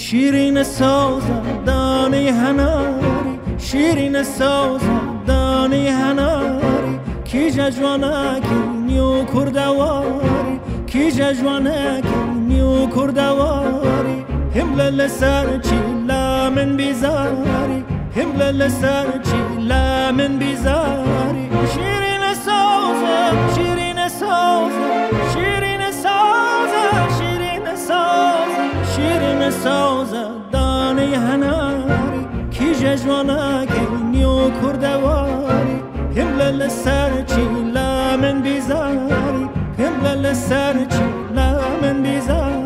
شیرین سازم دانی هناری شیرین سازم دانی هناری کی جوانکی نیو کردواری کی جوانکی نیو کردواری همل سر چی لامن بیزاری همل سر چی لامن بیزاری شیرین سازم شیرین سازم شیرین سازم شیرین سازم شیرین سازم دانی هناری کی جوانکی نیو کردواری همل سر چی لامن بیزاری همل سر چی لامن بیزاری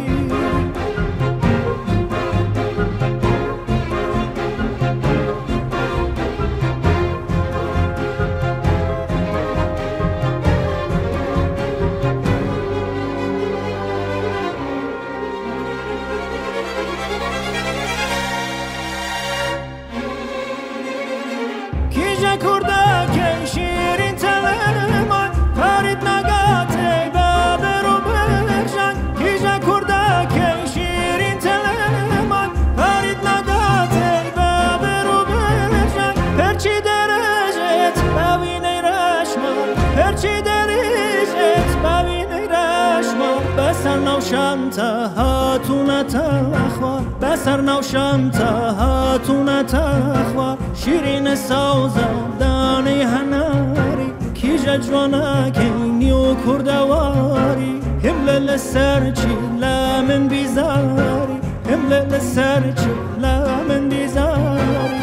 کردک شیرین تلمان پرید نگاته بابر و برشن کیجا کردک شیرین تلمان پرید نگاته بابر و برشن پرچی درجت ببینی رشمان پرچی درجت ببینی رشمان بسر نوشم تا هاتون تخوار بسر نوشم تا هاتون تخوار شیرین سازم دانی هناری کی جوانکی نیو کردواری همل سر چی لامن بیزاری همل سر چی لامن بیزاری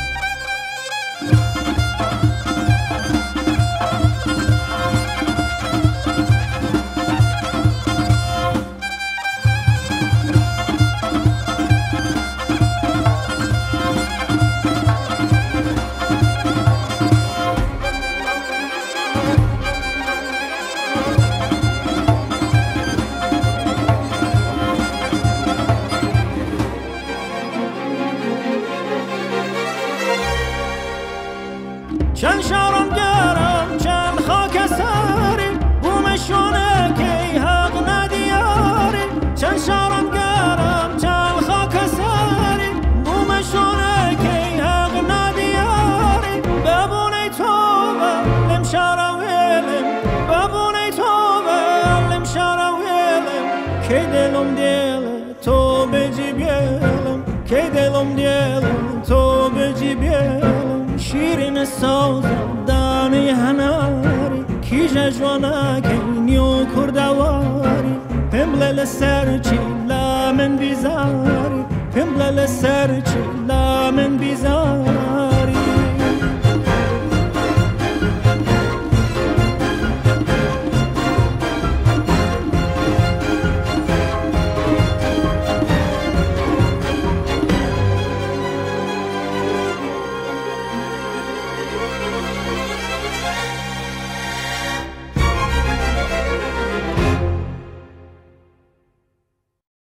چند شارم گرم چند خاک ساری بومشونه که حق ندیاری چند شارم گرم چند خاک ساری بومشونه که حق ندیاری ببونی توبه لم شارم ویلم ببونی توبه لم شارم ویلم که دلم دیل تو بجی بیلم که دلم دیل تو بجی بیلم شیرین سازم دانی هناری کی جوانکی نیو کردواری همل سر چی لامن بیزاری همل سر چی لامن بیزاری